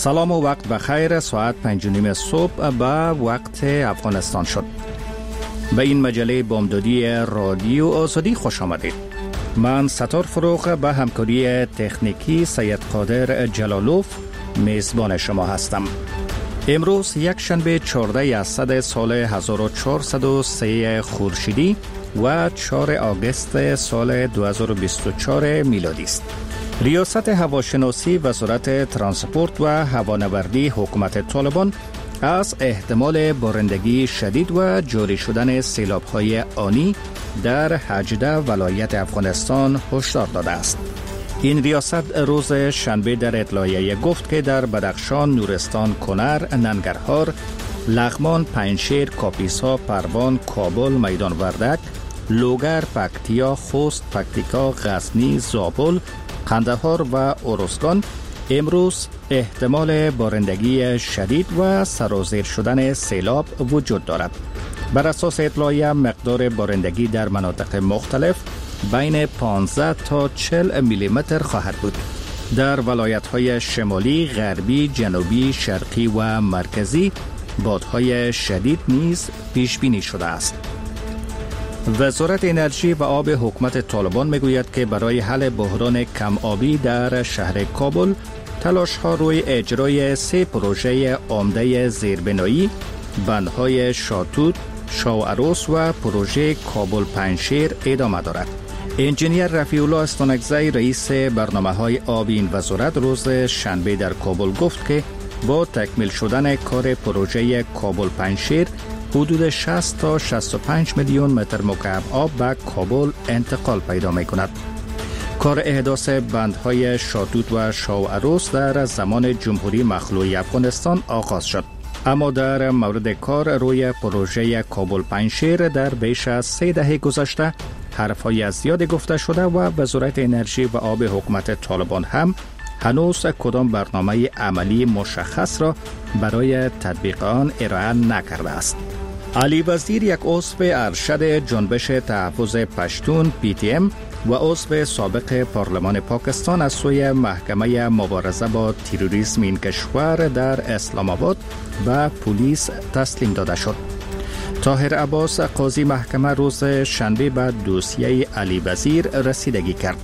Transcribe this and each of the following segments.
سلام و وقت بخیر. ساعت 5:30 صبح به وقت افغانستان شد. به این مجله بامدادی رادیو آزادی خوش آمدید. من ستار فروغ به همکاری تکنیکی سید قادر جلالوف میزبان شما هستم. امروز یک شنبه 14 اسفند سال 1403 خورشیدی و 4 آگوست سال 2024 میلادی است. ریاست هواشناسی وزارت ترانسپورت و هوانوردی حکومت طالبان از احتمال بارندگی شدید و جاری شدن سیلاب‌های آنی در 18 ولایت افغانستان هشدار داده است. این ریاست روز شنبه در اطلاعیه گفت که در بدخشان، نورستان، کنر، ننگرهار، لغمان، پنجشیر، کاپیسا، پروان، کابل، میدان وردک، لوگر، پکتیا، خوست، پکتیکا، غزنی، زابل، قندهار و ارزگان امروز احتمال بارندگی شدید و سرازیر شدن سیلاب وجود دارد. بر اساس اطلاعیه مقدار بارندگی در مناطق مختلف بین 15 تا 40 میلیمتر خواهد بود. در ولایت‌های شمالی، غربی، جنوبی، شرقی و مرکزی بادهای شدید نیز پیش بینی شده است. وزارت انرژی و آب حکومت طالبان میگوید که برای حل بحران کم آبی در شهر کابل تلاش‌ها روی اجرای 3 پروژه عمده زیربنایی، بندهای شاتوت، شاوعروس و پروژه کابل پنجشیر ادامه دارد. انجینیر رفیع الله استانکزی رئیس برنامه‌های آب این وزارت روز شنبه در کابل گفت که با تکمیل شدن کار پروژه کابل پنجشیر حدود 60 تا 65 میلیون متر مکعب آب به کابل انتقال پیدا می کند. کار احداث بندهای شاتوت و شاوعروس در زمان جمهوری مخلوع افغانستان آغاز شد. اما در مورد کار روی پروژه کابل پنجشیر در بیش از 3 دهه گذشته حرفهای زیاد گفته شده و وزارت انرژی و آب حکومت طالبان هم هنوز کدام برنامه عملی مشخص را برای تطبیق آن ارائه نکرده است. علی وزیر، یک عضو ارشد جنبش تحفظ پشتون PTM و عضو سابق پارلمان پاکستان از سوی محکمه مبارزه با تروریسم این کشور در اسلام آباد به پلیس تسلیم داده شد. طاهر عباس قاضی محکمه روز شنبه به دوسیه علی وزیر رسیدگی کرد.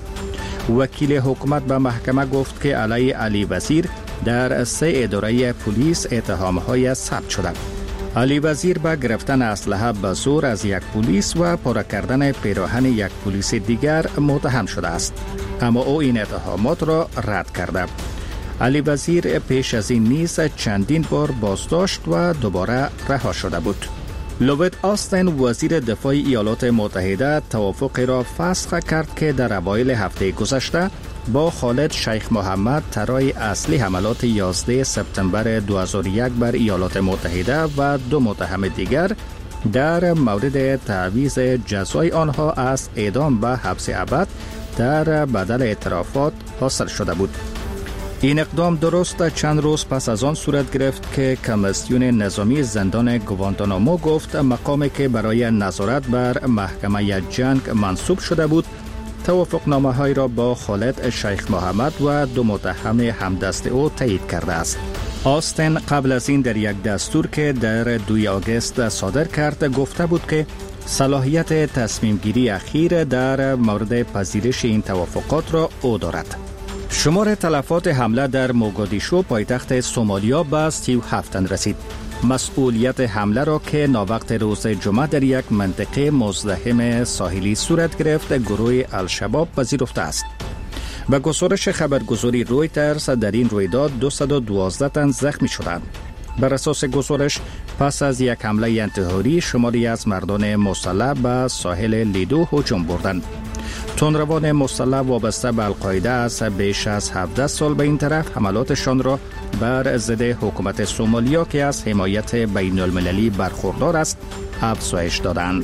وکیل حکومت به محکمه گفت که علی علی وزیر در 3 اداره پلیس اتهام‌های ثبت شده. علی وزیر به گرفتن اسلحه به زور از یک پلیس و پاره کردن پیراهن یک پلیس دیگر متهم شده است، اما او این اتهامات را رد کرده. علی وزیر پیش از این نیز چندین بار بازداشت و دوباره رها شده بود. لوید آستین وزیر دفاع ایالات متحده توافقی را فسخ کرد که در اوایل هفته گذشته با خالد شیخ محمد طراح اصلی حملات 11 سپتامبر 2001 بر ایالات متحده و 2 متهم دیگر در مورد تعویض جزای آنها از اعدام به حبس ابد در بدل اعترافات حاصل شده بود. این اقدام درست چند روز پس از آن صورت گرفت که کمیسیون نظامی زندان گوانتانامو گفت مقامی که برای نظارت بر محکمه جنگ منصوب شده بود توافقنامه های را با خالد شیخ محمد و 2 متهم همدست او تایید کرده است. آستین قبل از این در یک دستور که در 2 آگوست صادر کرد گفته بود که صلاحیت تصمیم گیری اخیر در مورد پذیرش این توافقات را او دارد. شمار تلفات حمله در موگادیشو پایتخت سومالیا به 37 تن رسید. مسئولیت حمله را که ناوقت روز جمعه در یک منطقه مزدحم ساحلی صورت گرفت گروه الشباب پذیرفته است. به گزارش خبرگزاری رویترز در این رویداد 212 تن زخمی شدند. بر اساس گزارش پس از یک حمله انتحاری شماری از مردان مسلح به ساحل لیدو هجوم بردند. تندروان مسلح وابسته به القاعده از بیش از 17 سال به این طرف حملاتشان را بر ضد حکومت سومالیا که از حمایت بین المللی برخوردار است افزایش دادند.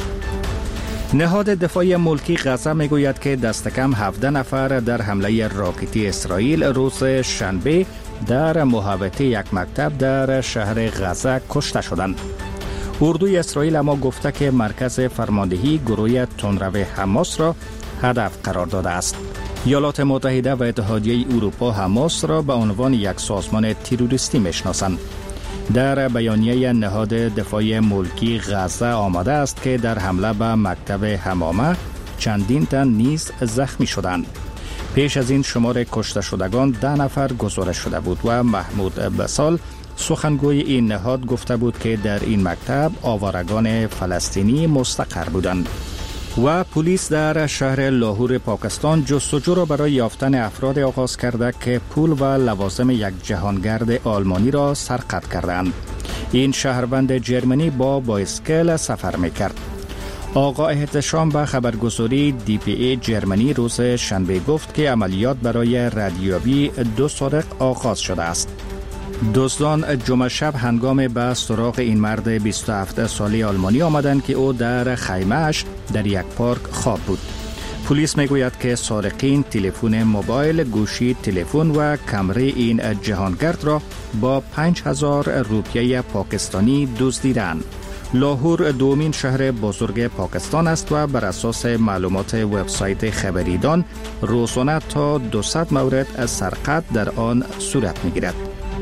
نهاد دفاع ملکی غزه میگوید که دست کم 17 نفر در حمله راکتی اسرائیل روز شنبه در محوطه یک مکتب در شهر غزه کشته شدند. اردوی اسرائیل اما گفته که مرکز فرماندهی گروه تندرو حماس را هدف قرار داده است. ایالات متحده و اتحادیه اروپا حماس را به عنوان یک سازمان تروریستی میشناسند. در بیانیه نهاد دفاع ملکی غزه آمده است که در حمله به مکتب حمامه چندین تن نیز زخمی شدند. پیش از این شمار کشته شدگان 10 نفر گزارش شده بود و محمود بسال سخنگوی این نهاد گفته بود که در این مکتب آوارگان فلسطینی مستقر بودند. و پلیس در شهر لاهور پاکستان جستجو را برای یافتن افراد آغاز کرده که پول و لوازم یک جهانگرد آلمانی را سرقت کردند. این شهروند جرمنی با بایسکل سفر میکرد. آقا احتشام به خبرگزاری DPA جرمنی روز شنبه گفت که عملیات برای ردیابی 2 سارق آغاز شده است. دزدان جمعه شب هنگام به سراغ این مرد 27 ساله آلمانی آمدند که او در خیمه‌اش در یک پارک خواب بود. پلیس میگوید که سارقین تلفن موبایل، گوشی تلفن و کمره این جهانگرد را با 5000 روپیه پاکستانی دزدیدند. لاهور دومین شهر بزرگ پاکستان است و بر اساس معلومات وبسایت خبریدان روزانه تا 200 مورد از سرقت در آن صورت میگیرد.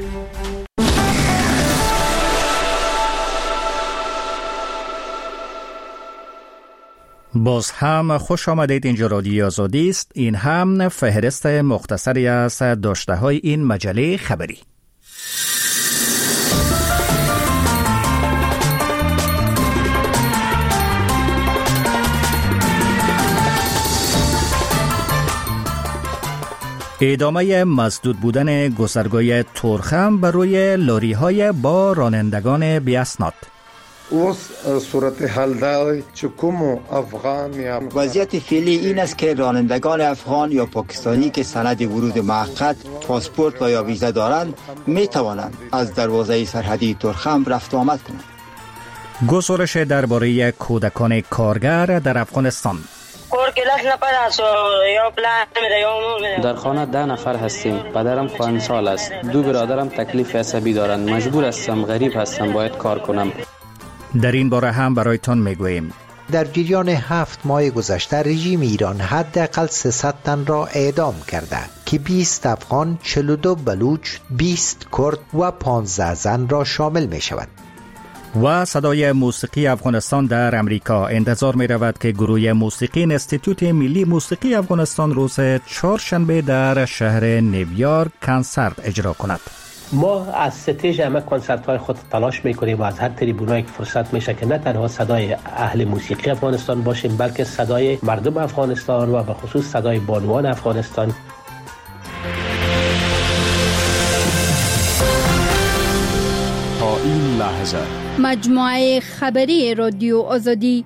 باز هم خوش آمدید. اینجا رادیو آزادی است. این هم فهرست مختصری از داشته های این مجله خبری. ادامه مسدود بودن گذرگاه تورخم بر روی لاری های با رانندگان بی‌اسناد. وضعیت فعلی این است که رانندگان افغان یا پاکستانی که سند ورود موقت، پاسپورت و یا ویزا دارند می توانند از دروازه سرحدی تورخم رفت و آمد کنند. گزارش درباره کودکان کارگر در افغانستان. در خانه 10 نفر هستیم. پدرم کهنسال است. 2 برادرم تکلیف عصبی دارند. مجبور هستم، غریب هستم، باید کار کنم. در این باره هم برایتان میگوییم. در جریان 7 ماه گذشته رژیم ایران حداقل 300 تن را اعدام کرده که 20 افغان، 42 بلوچ، 20 کرد و 15 زن را شامل می شود. و صدای موسیقی افغانستان در امریکا. انتظار می رود که گروه موسیقی انستیتوت ملی موسیقی افغانستان روز چهارشنبه در شهر نیویورک کنسرت اجرا کند. ما از ستیج همه کنسرت های خود تلاش میکنیم و از هر تریبونایی که فرصت میشه که نه تنها صدای اهل موسیقی افغانستان باشیم بلکه صدای مردم افغانستان و به خصوص صدای بانوان افغانستان. تا این لحظه مجموعه خبری رادیو آزادی.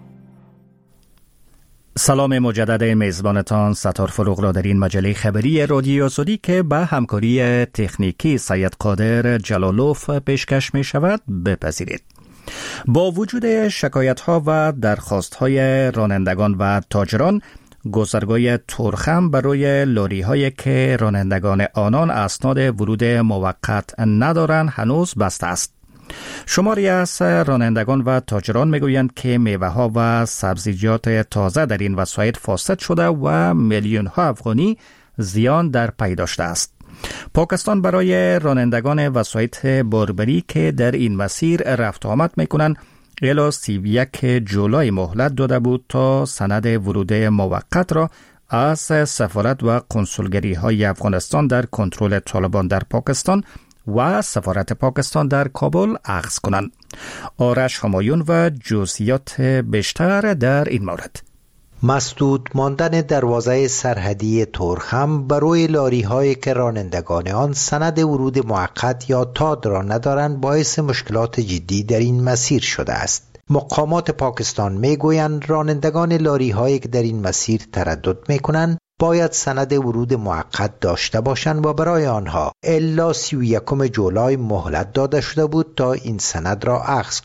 سلام مجدد میزبانتان ستار فروغ را در این مجله خبری رادیو آزادی که به همکاری تکنیکی سید قادر جلالوف پیشکش می شود بپذیرید. با وجود شکایت ها و درخواست های رانندگان و تاجران، گذرگاه تورخم برای لاری هایی که رانندگان آنان اسناد ورود موقت ندارند هنوز بسته است. شماری از رانندگان و تاجران میگویند که میوه ها و سبزیجات تازه در این وسایط فاسد شده و میلیون ها افغانی زیان در پی داشته است. پاکستان برای رانندگان وسایط باربری که در این مسیر رفت آمد میکنند الی 31 جولای مهلت داده بود تا سند ورود موقت را از سفارت و کنسولگری های افغانستان در کنترل طالبان در پاکستان و سفارت پاکستان در کابل اخذ کنند. آرش همایون و جزئیات بیشتر در این مورد. مسدود ماندن دروازه سرحدی تورخم برای لاری هایی که رانندگان آن سند ورود موقت یا تاد را ندارند باعث مشکلات جدی در این مسیر شده است. مقامات پاکستان میگویند رانندگان لاری هایی که در این مسیر تردد میکنند باید سند ورود موقت داشته باشند و برای آنها الی 31 جولای مهلت داده شده بود تا این سند را اخذ کنند.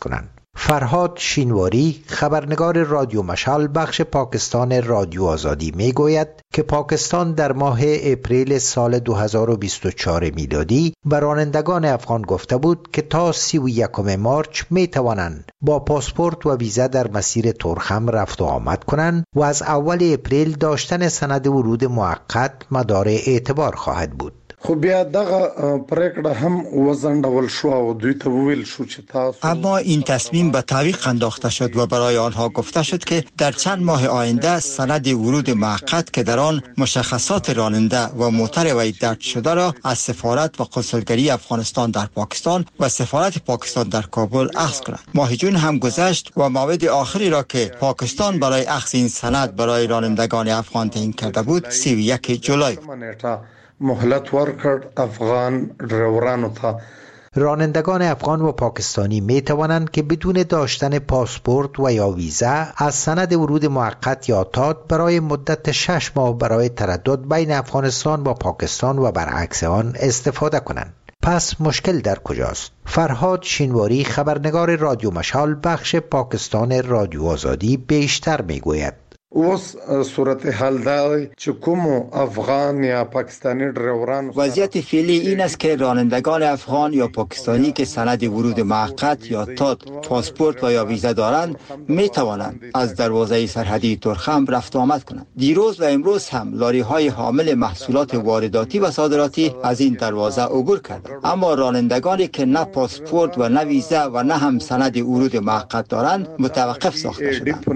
فرهاد شینواری خبرنگار رادیو مشعل بخش پاکستان رادیو آزادی می گوید که پاکستان در ماه اپریل سال 2024 میلادی به رانندگان افغان گفته بود که تا 31 مارچ می توانند با پاسپورت و ویزا در مسیر تورخم رفت و آمد کنند و از اول اپریل داشتن سند ورود موقت مدار اعتبار خواهد بود. خو بیا دغه پریکړه هم وزنډول شو او دوی ته ویل شو چې تاسو اما این تصمیم به تعویق انداخته شد و برای آنها گفته شد که در چند ماه آینده سند ورود موقت که در آن مشخصات راننده و موتر وی درج شده را از سفارت و کنسولگری افغانستان در پاکستان و سفارت پاکستان در کابل اخذ کنند. ماه جون هم گذشت و موعد آخری را که پاکستان برای اخذ این سند برای رانندگان افغان تعیین کرده بود 31 جولای مهلت ورکړ افغان ډرایورانو ته. رانندگان افغان و پاکستانی می توانند که بدون داشتن پاسپورت و یا ویزا از سند ورود موقت یا تاد برای مدت 6 ماه برای تردد بین افغانستان و پاکستان و برعکس آن استفاده کنند. پس مشکل در کجاست؟ فرهاد شینواری خبرنگار رادیو مشعل بخش پاکستان رادیو آزادی بیشتر می گوید. اوس صورتحال دا چې کوم افغان یا پاکستانی ډرایوران وضعیت فعلی این است که رانندگان افغان یا پاکستانی که سند ورود موقت یا تاد پاسپورت و یا ویزا دارند می توانند از دروازه سرحدی تورخم رفت و آمد کنند. دیروز و امروز هم لاری های حامل محصولات وارداتی و صادراتی از این دروازه عبور کردند، اما رانندگانی که نه پاسپورت و نه ویزا و نه هم سند ورود موقت دارند متوقف ساخته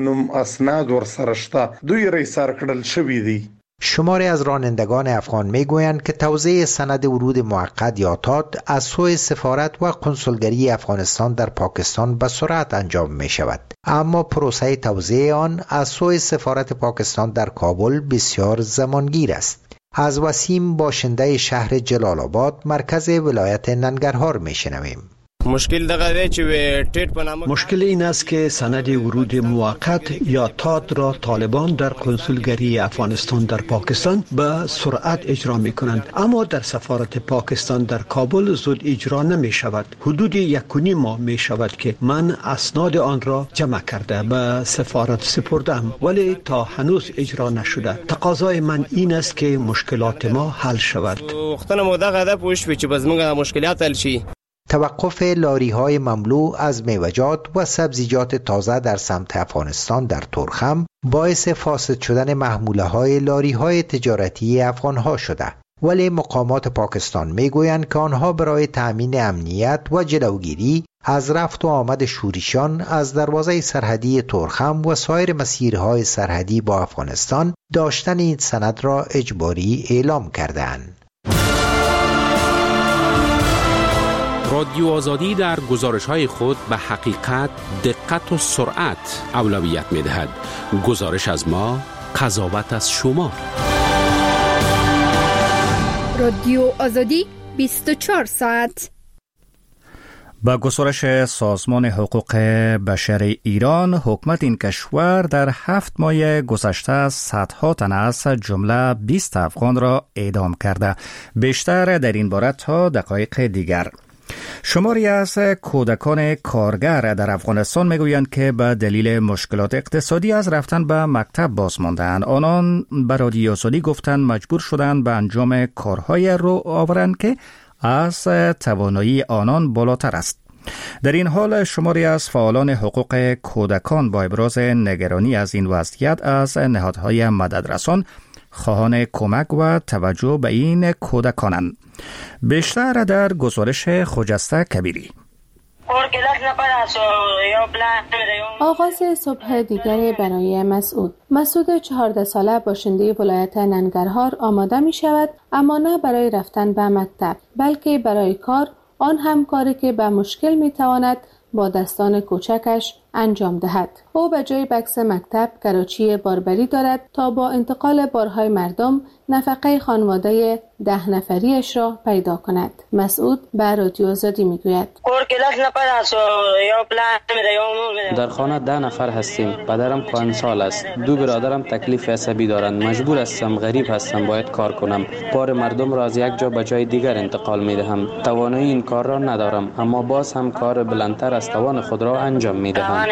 شدند. دوی ریسار کړل شوی دی. شماری از رانندگان افغان میگویند که توزیع سند ورود موقت یا تاد از سوی سفارت و کنسولگری افغانستان در پاکستان به سرعت انجام می شود، اما پروسه توزیع آن از سوی سفارت پاکستان در کابل بسیار زمانگیر است. از وسیم باشنده شهر جلال آباد مرکز ولایت ننگرهار می شنویم. مشکل این است که سند ورود موقت یا تاد را طالبان در کنسولگری افغانستان در پاکستان به سرعت اجرا می کنند، اما در سفارت پاکستان در کابل زود اجرا نمی شود. حدود 1.5 ماه می شود که من اسناد آن را جمع کرده به سفارت سپردم، ولی تا هنوز اجرا نشده. تقاضای من این است که مشکلات ما حل شود. توقف لاری‌های مملو از میوه‌جات و سبزیجات تازه در سمت افغانستان در تورخم باعث فاسد شدن محموله‌های لاری‌های تجارتی افغان‌ها شده، ولی مقامات پاکستان میگویند که آنها برای تأمین امنیت و جلوگیری از رفت و آمد شوریشان از دروازه سرحدی تورخم و سایر مسیرهای سرحدی با افغانستان داشتن این سند را اجباری اعلام کردند. رادیو آزادی در گزارش‌های خود به حقیقت، دقت و سرعت اولویت می‌دهد. گزارش از ما، قضاوت از شما. رادیو آزادی 24 ساعت. با گزارش سازمان حقوق بشر ایران، حکومت این کشور در 7 ماه گذشته صدها تن از جمله 20 افغان را اعدام کرده. بیشتر در این باره تا دقایق دیگر. شماری از کودکان کارگر در افغانستان میگویند که به دلیل مشکلات اقتصادی از رفتن به مکتب باز ماندند. آنان به رادیو آزادی گفتند مجبور شدند به انجام کارهای رو آورند که از توانایی آنان بالاتر است. در این حال شماری از فعالان حقوق کودکان با ابراز نگرانی از این وضعیت از نهادهای مددرسان خواهان کمک و توجه به این کودکانند. بیشتر در گزارش خجسته کبیری. آغاز صبح دیگر برای مسعود 14 ساله باشنده ولایت ننگرهار آماده می شود، اما نه برای رفتن به مکتب بلکه برای کار، آن هم کاری که به مشکل می تواند با دستان کوچکش انجام دهد. او به جای بکس مکتب کراچی باربری دارد تا با انتقال بارهای مردم نفقه خانواده 10 نفریش را پیدا کند. مسعود به رادیو آزادی میگوید در خانه 10 نفر هستیم. پدرم کهنسال است. 2 برادرم تکلیف عصبی دارند. مجبور هستم، غریب هستم، باید کار کنم. بار مردم را از یک جا به جای دیگر انتقال می دهم. توانایی این کار را ندارم، اما باز هم کار بلندتر از توان خود را انجام می دهم.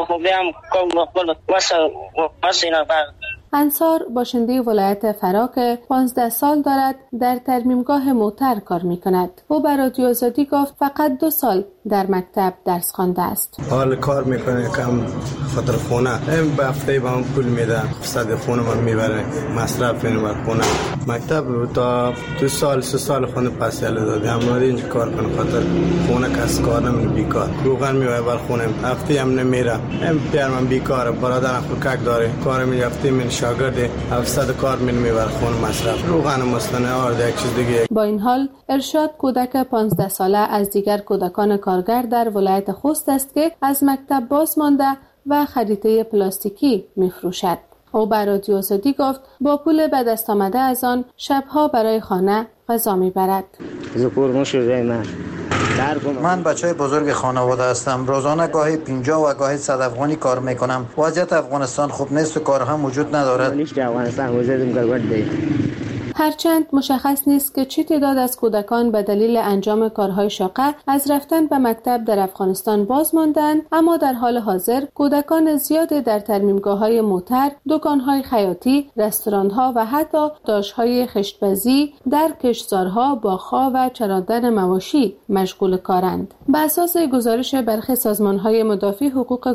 انصار باشنده ولایت فرا که 15 سال دارد در ترمیمگاه موتر کار می کند. او به رادیو آزادی گفت فقط 2 سال در مکتب درس خوانده است. حال کار میکنه کم خاطر خونه. این به هفته به من پول میده. صد خونه من میبره. مصرف میبره خونه. مکتب تا 2 سال 3 سال خونه پس یاله داده. اما اینجا کار کنه خاطر خونه کس کار نمیکنه بیکار. روغن میوه بر خونه. هفته هم نمیره. این پیر من بیکاره. برادرم کوچک داره. کار میرفته من شاگرد 700 کار میبره خونه مصرف. روغن مستنه آرد یک چیز دیگه. با این حال ارشاد کودک 15 ساله از دیگر کودکان کارگر در ولایت خوست است که از مکتب باز مانده و خریطه پلاستیکی میفروشد. او به رادیو آزادی گفت با پول به دست آمده از آن شبها برای خانه غذا میبرد. من بچه بزرگ خانواده هستم. روزانه گاهی 50 و گاهی 100 افغانی کار میکنم. وضعیت افغانستان خوب نیست و کار هم وجود ندارد. هرچند مشخص نیست که چه تعداد از کودکان به دلیل انجام کارهای شاقه از رفتن به مکتب در افغانستان باز ماندند، اما در حال حاضر کودکان زیادی در ترمیمگاه‌های موتر، دکان‌های خیاطی، رستوران‌ها و حتی داشت‌های خشت‌بازی در کشتزارها، باغ‌ها و چراندن مواشی مشغول کارند. بر اساس گزارش برخی سازمان‌های مدافع حقوق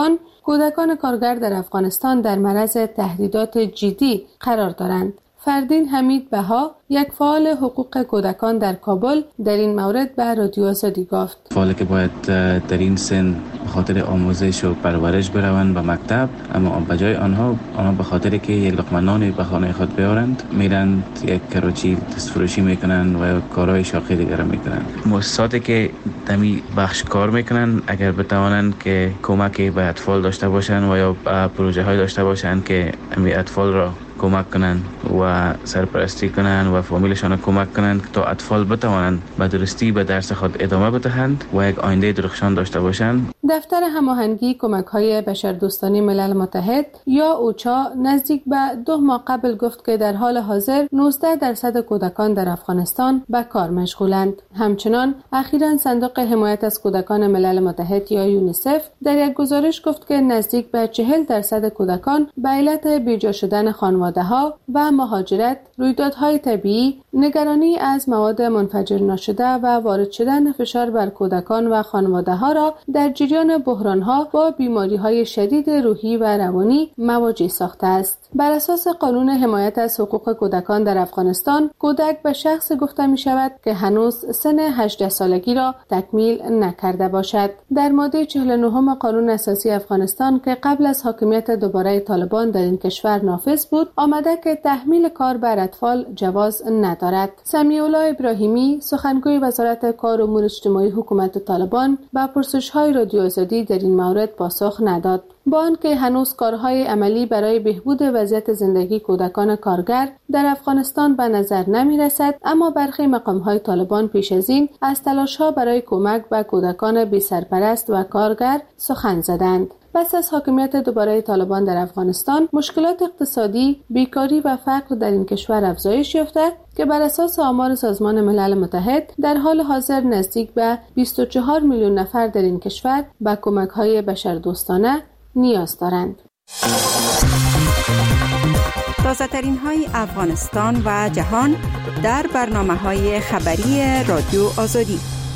کودکان کارگر در افغانستان در معرض تهدیدات جدی قرار دارند. فردین حمید بها، یک فعال حقوق کودکان در کابل، در این مورد به رادیو آزادی گفت فعالی که باید در این سن به خاطر آموزش و پرورش بروند به مکتب، اما به جای آنها به خاطر که یک لقمه نان به خانه خود بیارند میرند یک کراچی دستفروشی میکنند و کارهای شاقی دیگر میکنند. مؤسساتی که دمی بخش کار میکنند اگر بتوانند که کمکی به اطفال داشته باشند و یا پروژه های داشته باشند که امی اطفال را کمک کنند و سرپرستی کنند و فامیلشان کمک کنند تا اطفال بتوانند به درستی به درس خود ادامه بدهند و یک آینده درخشان داشته باشند. دفتر هماهنگی کمک‌های بشردوستانه ملل متحد یا اوچا نزدیک به 2 ماه قبل گفت که در حال حاضر 19% کودکان در افغانستان به کار مشغولند. همچنان اخیراً صندوق حمایت از کودکان ملل متحد یا یونیسف در یک گزارش گفت که نزدیک به 40% کودکان به علت بیجا شدن خانواده‌ها و مهاجرت، رویدادهای طبیعی، نگرانی از مواد منفجر نشده و وارد شدن فشار بر کودکان و خانواده‌ها را در جریان بحران‌ها با بیماری‌های شدید روحی و روانی مواجه ساخته است. بر اساس قانون حمایت از حقوق کودکان در افغانستان، کودک به شخص گفته می شود که هنوز سن 18 سالگی را تکمیل نکرده باشد. در ماده 49 قانون اساسی افغانستان که قبل از حاکمیت دوباره طالبان در این کشور نافذ بود، آمده که تحمیل کار بر اطفال جواز ندارد. سمیع الله ابراهیمی، سخنگوی وزارت کار و امور اجتماعی حکومت طالبان، به پرسش‌های رادیو آزادی در این مورد پاسخ نداد. با آنکه هنوز کارهای عملی برای بهبود وضعیت زندگی کودکان کارگر در افغانستان به نظر نمی رسد، اما برخی مقام‌های طالبان پیش از این از تلاش‌ها برای کمک به کودکان بی سرپرست و کارگر سخن زدند. پس از حاکمیت دوباره طالبان در افغانستان، مشکلات اقتصادی، بیکاری و فقر در این کشور افزایش یافته که بر اساس آمار سازمان ملل متحد در حال حاضر نزدیک به 24 میلیون نفر در این کشور به کمک‌های بشردوستانه نیاز دارند. تازه‌ترین های افغانستان و جهان در برنامه‌های خبری رادیو آزادی.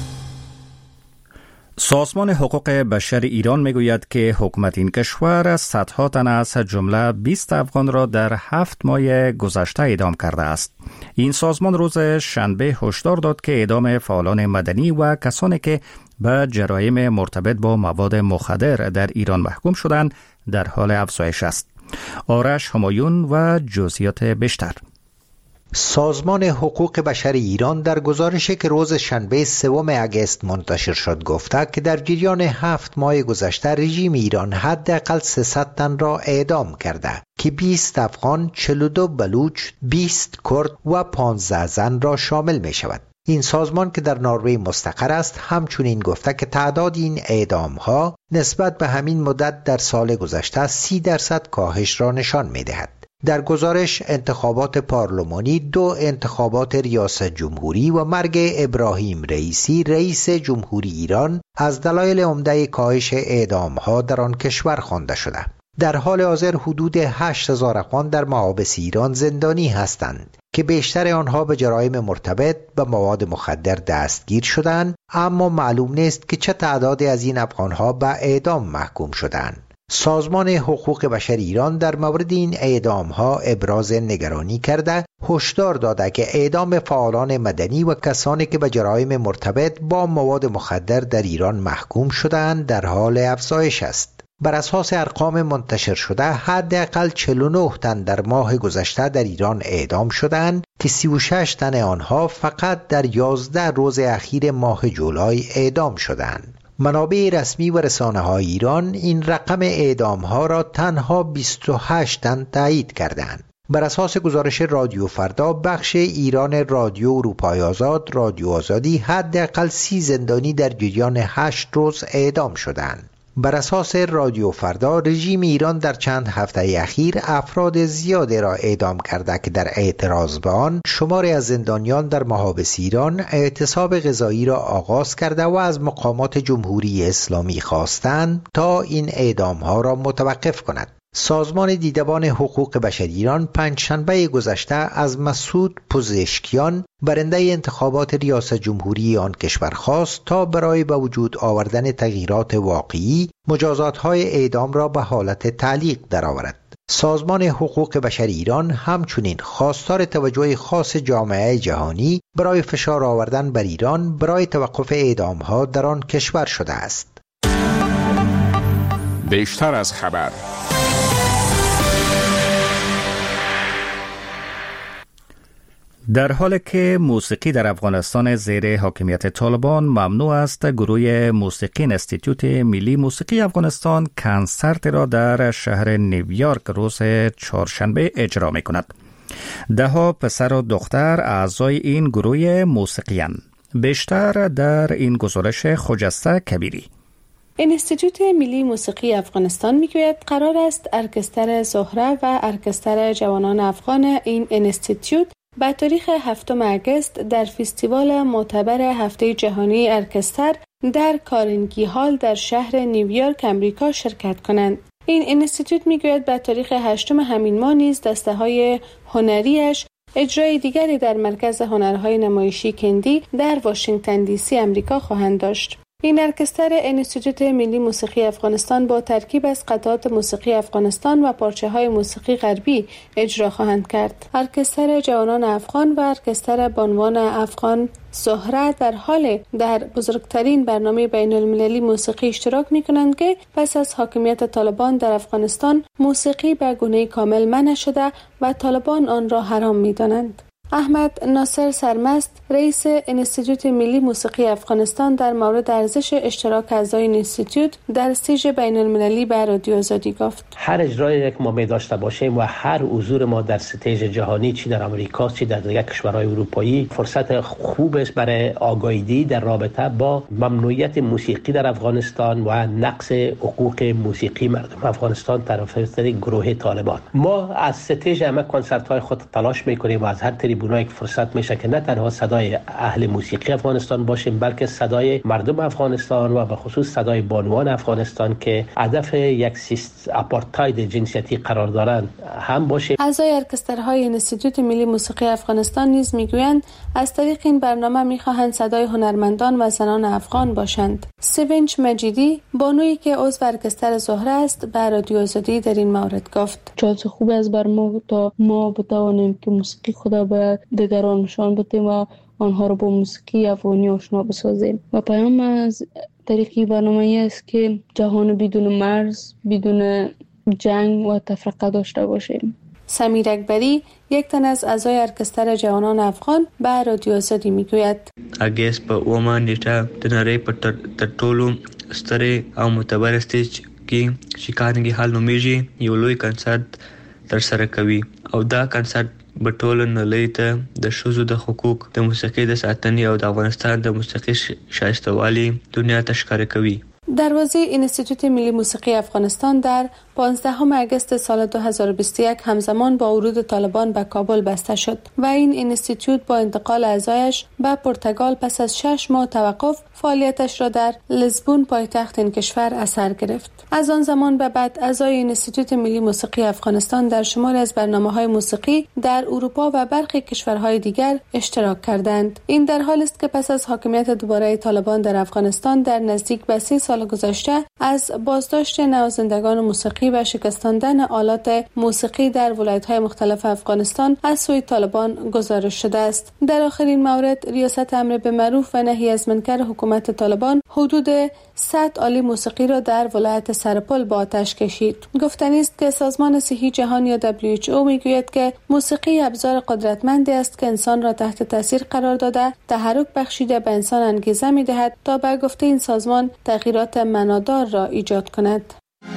سازمان حقوق بشر ایران میگوید که حکومت این کشور صدها تن از جمله 20 افغان را در 7 ماه گذشته اعدام کرده است. این سازمان روز شنبه هشدار داد که اعدام فعالان مدنی و کسانی که به جرایم مرتبط با مواد مخدر در ایران محکوم شدند در حال افزایش است. آرش همایون و جزئیات بیشتر. سازمان حقوق بشر ایران در گزارشی که روز شنبه 3 اگست منتشر شد گفته که در جریان 7 ماه گذشته رژیم ایران حداقل 300 تن را اعدام کرده که 20 افغان، 42 بلوچ، 20 کرد و 15 زن را شامل می شود. این سازمان که در نروژ مستقر است همچنین گفته که تعداد این اعدام‌ها نسبت به همین مدت در سال گذشته 30% کاهش را نشان می‌دهد. در گزارش انتخابات پارلمانی، 2 انتخابات ریاست جمهوری و مرگ ابراهیم رئیسی رئیس جمهوری ایران از دلایل عمده کاهش اعدام‌ها در آن کشور خوانده شده. در حال حاضر حدود 8000 افغان در محابس ایران زندانی هستند که بیشتر آنها به جرایم مرتبط به مواد مخدر دستگیر شدند، اما معلوم نیست که چه تعدادی از این افغانها به اعدام محکوم شدند. سازمان حقوق بشر ایران در مورد این اعدام‌ها ابراز نگرانی کرده، هشدار داده که اعدام فعالان مدنی و کسانی که به جرایم مرتبط با مواد مخدر در ایران محکوم شدند در حال افزایش است. بر اساس ارقام منتشر شده حداقل 49 تن در ماه گذشته در ایران اعدام شدند که 36 تن آنها فقط در 11 روز اخیر ماه جولای اعدام شدند. منابع رسمی و رسانه‌های ایران این رقم اعدام‌ها را تنها 28 تن تایید کردند. بر اساس گزارش رادیو فردا بخش ایران رادیو اروپای آزاد، رادیو آزادی، حداقل 30 زندانی در جریان 8 روز اعدام شدند. بر اساس رادیو فردا رژیم ایران در چند هفته اخیر افراد زیادی را اعدام کرده که در اعتراض به آن شماری از زندانیان در محابس ایران اعتصاب غذایی را آغاز کرده و از مقامات جمهوری اسلامی خواستند تا این اعدام‌ها را متوقف کند. سازمان دیدبان حقوق بشر ایران پنجشنبه گذشته از مسعود پزشکیان برنده انتخابات ریاست جمهوری آن کشور خواست تا برای به وجود آوردن تغییرات واقعی مجازات‌های اعدام را به حالت تعلیق درآورد. سازمان حقوق بشر ایران همچنین خواستار توجه خاص جامعه جهانی برای فشار آوردن بر ایران برای توقف اعدام‌ها در آن کشور شده است. بیشتر از خبر. در حالی که موسیقی در افغانستان زیر حاکمیت طالبان ممنوع است، گروه موسیقی انستیتوت ملی موسیقی افغانستان کنسرت را در شهر نیویورک روز چهارشنبه اجرا می کند. دهها پسر و دختر اعضای این گروه موسیقی‌اند. بیشتر در این گزارش خجسته کبیری. انستیتوت ملی موسیقی افغانستان میگوید قرار است ارکستر زهره و ارکستر جوانان افغان این انستیتوت به تاریخ 7 اگست در فستیوال معتبر هفته جهانی ارکستر در کارنگی هال در شهر نیویورک امریکا شرکت کنند. این انستیتوت میگوید به تاریخ 8 همین ماه نیز دسته‌های هنریش اجرای دیگری در مرکز هنرهای نمایشی کندی در واشنگتن دی سی امریکا خواهند داشت. این ارکستر انستیتوت ملی موسیقی افغانستان با ترکیب از قطعات موسیقی افغانستان و پارچه‌های موسیقی غربی اجرا خواهند کرد. ارکستر جوانان افغان و ارکستر بانوان افغان زهره در حال در بزرگترین برنامه بین المللی موسیقی اشتراک می‌کنند که پس از حاکمیت طالبان در افغانستان موسیقی به گونه کامل منع شده و طالبان آن را حرام می‌دانند. احمد ناصر سرمست رئیس انستیتوت ملی موسیقی افغانستان در مورد ارزش اشتراک اعضای انستیتوت در استیج بین المللی به رادیو آزادی گفت: هر اجرایی که ما می داشته باشیم و هر حضور ما در استیج جهانی، چی در امریکا چی در دیگر کشورهای اروپایی، فرصت خوب است برای آگاهی در رابطه با ممنوعیت موسیقی در افغانستان و نقض حقوق موسیقی مردم افغانستان طرف گروه طالبان. ما از استیج همه کنسرت‌های خود تلاش می‌کنیم و از هر تریبونایی که فرصت میشه که نه تنها صدای اهل موسیقی افغانستان باشیم بلکه صدای مردم افغانستان و به خصوص صدای بانوان افغانستان که هدف یک آپارتاید جنسیتی قرار دارند هم باشه. اعضای ارکسترهای انستیتوت ملی موسیقی افغانستان نیز میگویند از طریق این برنامه میخواهند صدای هنرمندان و زنان افغان باشند. سوینج مجیدی بانویی که عضو ارکستر زهره است به رادیو آزادی در این مورد گفت: چه خوب است بر ما تا ما بتوانیم که موسیقی خدا به دیگران نشان بدیم و آنها را با موسیقی افغانی آشنا بسازیم. و پیام از طریق برنامه است که جهان بدون مرز، بدون جنگ و تفرقه داشته باشیم. سمیر اکبری، یک تن از اعضای ارکستر جوانان افغان، به رادیو آزادی میگوید اگست په اومه نیټه د نړۍ په تر ټولو سترې او معتبر سټیج کې چې کارنګي هال نومیږي یو لوی کنسرت تر سره کوي او دا کنسرت په ټولو نړۍ ته د ښځو د حقوق د موسیقۍ د ساتنې او د افغانستان د موسیقي شایسته‌والي دنیا ته ښکاره کوي. دروازه انستیتوت ملی موسیقی افغانستان در 15 اگست سال 2021 همزمان با ورود طالبان به کابل بسته شد و این انستیتوت با انتقال اعضایش به پرتغال پس از 6 ماه توقف فعالیتش را در لیسبون پایتخت این کشور اثر گرفت. از آن زمان به بعد اعضای انستیتوت ملی موسیقی افغانستان در شماری از برنامه‌های موسیقی در اروپا و برخی کشورهای دیگر اشتراک کردند. این در حالی است که پس از حاکمیت دوباره طالبان در افغانستان در نزدیک به 3 سال گذشته از بازداشت نوازندگان موسیقی و شکستاندن آلات موسیقی در ولایت‌های مختلف افغانستان از سوی طالبان گزارش شده است. در آخرین مورد ریاست امر بالمعروف و نهی از منکر حکومت طالبان حدود 100 آله موسیقی را در ولایت سرپل به آتش کشید. گفتنی است که سازمان صحی جهانی یا WHO میگوید که موسیقی ابزار قدرتمندی است که انسان را تحت تاثیر قرار داده، تحرک بخشیده به انسان انگیزه می‌دهد تا به گفته این سازمان تغییرات معنادار را ایجاد کند.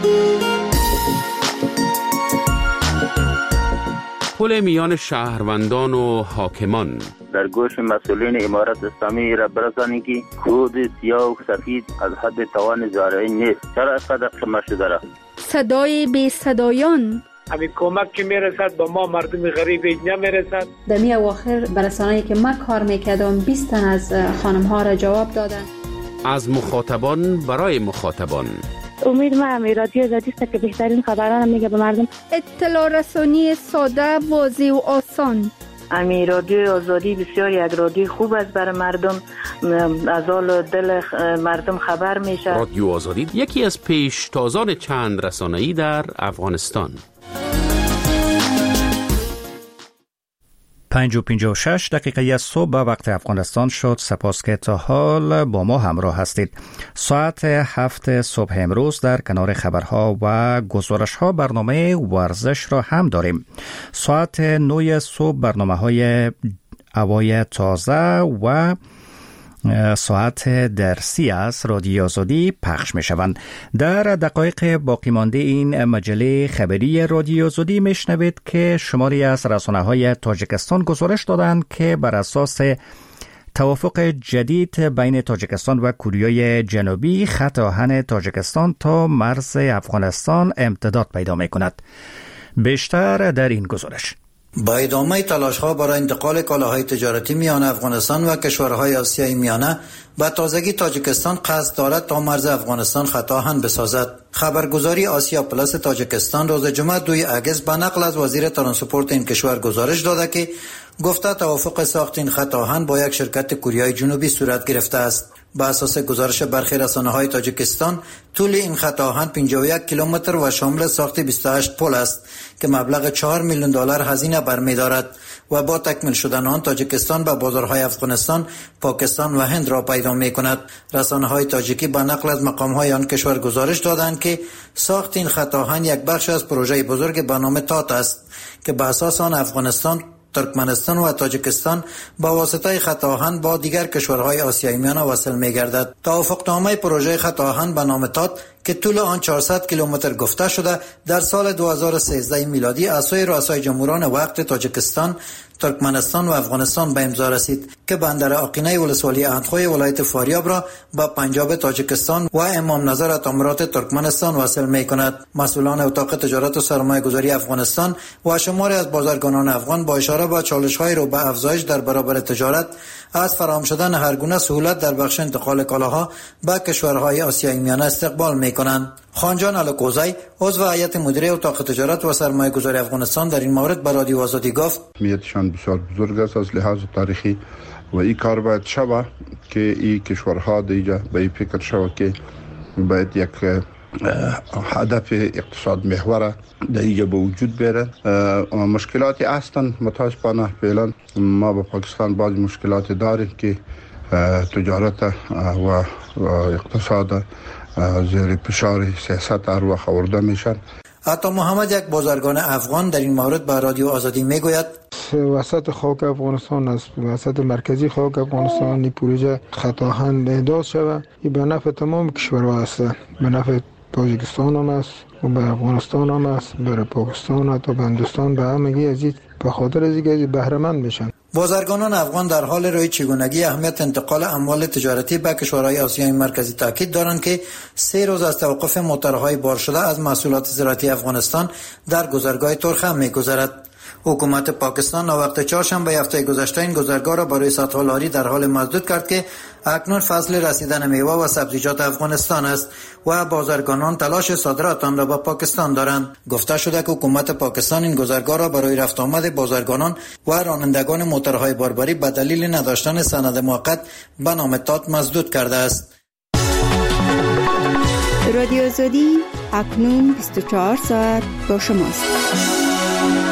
پل میان شهروندان و حاکمان در گوش مسئولین امارت اسلامی را برسانید که خود سیاه و سفید از حد توان زارعی نیست. چرا اینقدر خمار شده را؟ صدای بی صدایان همین کمک که میرسد به ما مردم غریب نمیرسد. در می اواخر برسانه‌ای که ما کار میکردم 20 تن از خانم ها را جواب دادن. از مخاطبان برای مخاطبان. امید ما رادیو آزادی است که بهترین خبران میگه به مردم. اطلاع رسانی ساده، واضح و آسان. رادیو آزادی بسیار یک رادیو خوب است برای مردم، از حال دل مردم خبر میشه. رادیو آزادی یکی از پیشتازان چند رسانه‌ای در افغانستان. 5:56 دقیقه صبح به وقت افغانستان شد. سپاس که تا حال با ما همراه هستید. ساعت 7 صبح امروز در کنار خبرها و گزارش‌ها برنامه ورزش را هم داریم. ساعت 9 صبح برنامه‌های هوای تازه و ساعت درسی از رادیو آزادی پخش می شوند. در دقایق باقی مانده این مجله خبری رادیو آزادی می شنوید که شماری از رسانه‌های تاجیکستان گزارش دادند که بر اساس توافق جدید بین تاجیکستان و کره جنوبی خط آهن تاجیکستان تا مرز افغانستان امتداد پیدا می کند. بیشتر در این گزارش. با ادامه تلاش‌ها برای انتقال کالاهای تجارتی میان افغانستان و کشورهای آسیای میانه به تازگی تاجیکستان قصد دارد تا مرز افغانستان خط آهن بسازد. خبرگزاری آسیا پلاس تاجیکستان روز جمعه 2 اگست به نقل از وزیر ترانسپورت این کشور گزارش داده که گفته توافق ساخت این خط آهن با یک شرکت کره جنوبی صورت گرفته است. با اساس گزارش برخی رسانه‌های تاجیکستان طول این خط آهن 51 کیلومتر و شامل ساخت 28 پل است که مبلغ $4 میلیون هزینه برمی‌دارد و با تکمیل شدن آن تاجیکستان به بازارهای افغانستان، پاکستان و هند را پیدا می‌کند. رسانه‌های تاجیکی با نقل از مقام‌های آن کشور گزارش دادند که ساخت این خط آهن یک بخش از پروژه بزرگ به نام تات است که به اساس آن افغانستان، ترکمنستان و تاجیکستان با واسطه خط آهن با دیگر کشورهای آسیای میانه وصل می‌گردد. توافقنامه پروژه خط آهن به نام تات که طول آن 400 کیلومتر گفته شده در سال 2013 میلادی از سوی رؤسای جمهوران وقت تاجیکستان، ترکمنستان و افغانستان به امضا رسید که بندر آقینه ولسوالی اندخوی ولایت فاریاب را با پنجاب تاجیکستان و امام نظر اتامرات ترکمنستان وصل می‌کند. مسئولان اتاق تجارت و سرمایه‌گذاری افغانستان و شماری از بازرگانان افغان با اشاره به چالش‌های رو به افزایش در برابر تجارت از فراهم شدن هر گونه سهولت در بخش انتقال کالاها به کشورهای آسیای میانه استقبال می‌کنند. خانجان الکوزی عضو هیئت مدیره اتاق تجارت و سرمایه‌گذاری افغانستان در این مورد به رادیو آزادی گفت: اهمیتشان بسیار بزرگ است از لحاظ تاریخی و این کار باید شود که این کشورها دیگه به این فکر شود که باید یک هدف اقتصاد محور در اینجا به وجود بیاره. مشکلاتی هستند متاسفانه فعلا ما با پاکستان بعض مشکلات داریم که تجارت و اقتصاد زیر فشار سیاست هر وقت آورده میشن. عطا محمد یک بازرگان افغان در این مورد به رادیو آزادی میگوید وسط خاک افغانستان است، وسط مرکزی خاک افغانستان این پروژه خطاهند احداث شود. این به نفع تمام کشورها است، به نفع تاجیکستان هم است و به افغانستان هم است، برای پاکستان و تا به هندوستان، به همگی از این به خاطر از اینکه بهره مند میشن. بازرگانان افغان در حال روی چگونگی اهمیت انتقال اموال تجارتی به کشورهای آسیای مرکزی تاکید دارند که 3 روز از توقف موتورهای بار شده از محصولات زراعتی افغانستان در گذرگاه تورخم می‌گذرد. حکومت پاکستان وقت چهارشنبه هفته گذشته این گذرگاه را برای سدها لاری در حال مسدود کرد که اکنون فصل رسیدن میوه و سبزیجات افغانستان است و بازرگانان تلاش صادرات آن را به پاکستان دارند. گفته شده که حکومت پاکستان این گذرگاه را برای رفت آمد بازرگانان و رانندگان موتورهای باربری به دلیل نداشتن سند موقت به نام تات مسدود کرده است. رادیو آزادی اکنون 24 ساعت با شماست.